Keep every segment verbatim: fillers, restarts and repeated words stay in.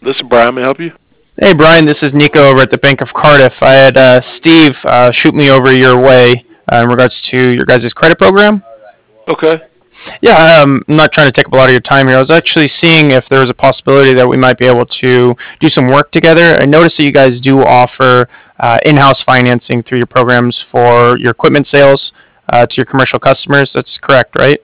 This is Brian. May I help you? Hey Brian, this is Nico over at the Bank of Cardiff. I had uh, Steve uh, shoot me over your way uh, in regards to your guys' credit program. Okay. Yeah, um, I'm not trying to take up a lot of your time here. I was actually seeing if there was a possibility that we might be able to do some work together. I noticed that you guys do offer uh, in-house financing through your programs for your equipment sales uh, to your commercial customers. That's correct, right?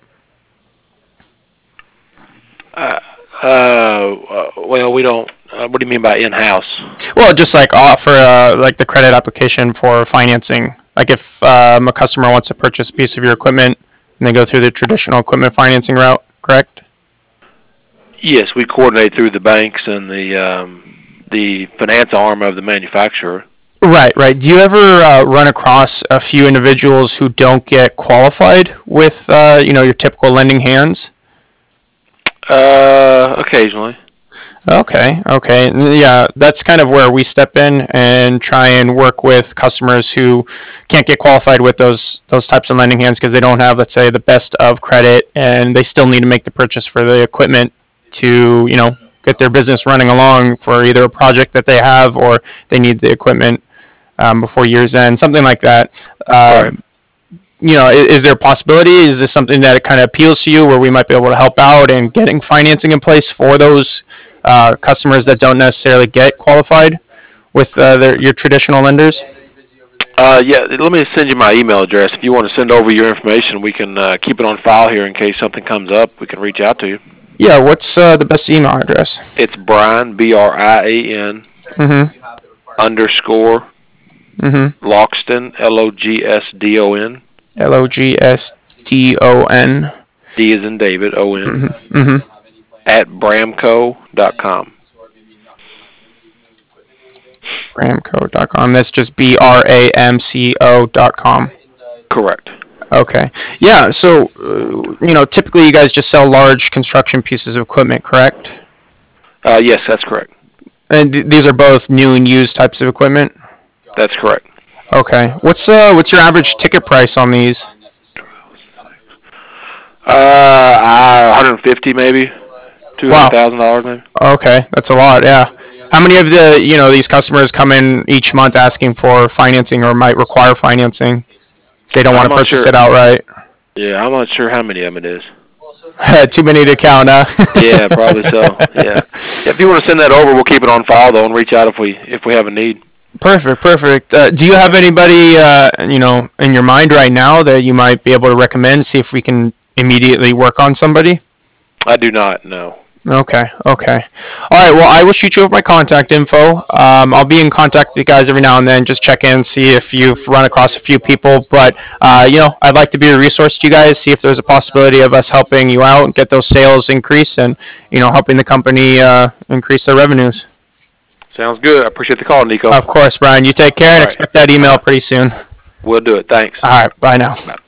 Uh, uh, well, we don't. Uh, what do you mean by in-house? Well, just like offer uh, like the credit application for financing. Like if um, a customer wants to purchase a piece of your equipment and they go through the traditional equipment financing route, correct? Yes, we coordinate through the banks and the um, the finance arm of the manufacturer. Right, right. Do you ever uh, run across a few individuals who don't get qualified with, uh, you know, your typical lending hands? Uh, occasionally. Okay, okay. Yeah, that's kind of where we step in and try and work with customers who can't get qualified with those those types of lending hands because they don't have, let's say, the best of credit and they still need to make the purchase for the equipment to, you know, get their business running along for either a project that they have or they need the equipment um, before year's end, something like that. Right. Um, you know, is, is there a possibility? Is this something that kind of appeals to you where we might be able to help out and getting financing in place for those uh, customers that don't necessarily get qualified with uh, their, your traditional lenders? Uh, yeah. Let me send you my email address. If you want to send over your information, we can uh, keep it on file here in case something comes up. We can reach out to you. Yeah, what's uh, the best email address? It's Brian B R I A N Mm-hmm. underscore Mm-hmm. Logston L O G S D O N. L O G S D O N. D is in David O N Mm-hmm. Mm-hmm. at bramco dot com. Bramco dot com. That's just B R A M C O dot com. Correct. Okay. Yeah, so, uh, you know, typically you guys just sell large construction pieces of equipment, correct? Uh, yes, that's correct. And th- these are both new and used types of equipment? That's correct. Okay. What's uh what's your average ticket price on these? Uh, one hundred fifty maybe, two hundred Wow. thousand dollars maybe. Okay, that's a lot. Yeah. How many of the you know these customers come in each month asking for financing or might require financing? They don't want I'm to not purchase sure. it outright. Yeah, I'm not sure how many of them it is. Too many to count, huh? Yeah, probably so. Yeah. If you want to send that over, we'll keep it on file though, and reach out if we if we have a need. Perfect, perfect. Uh, do you have anybody, uh, you know, in your mind right now that you might be able to recommend? See if we can immediately work on somebody. I do not know. Okay, okay. All right, well, I will shoot you over my contact info. Um, I'll be in contact with you guys every now and then, just check in, see if you've run across a few people. But, uh, you know, I'd like to be a resource to you guys, see if there's a possibility of us helping you out and get those sales increase and, you know, helping the company uh, increase their revenues. Sounds good. I appreciate the call, Nico. Of course, Brian. You take care and All right. expect that email Uh-huh. pretty soon. We'll do it. Thanks. All right, bye now. Bye.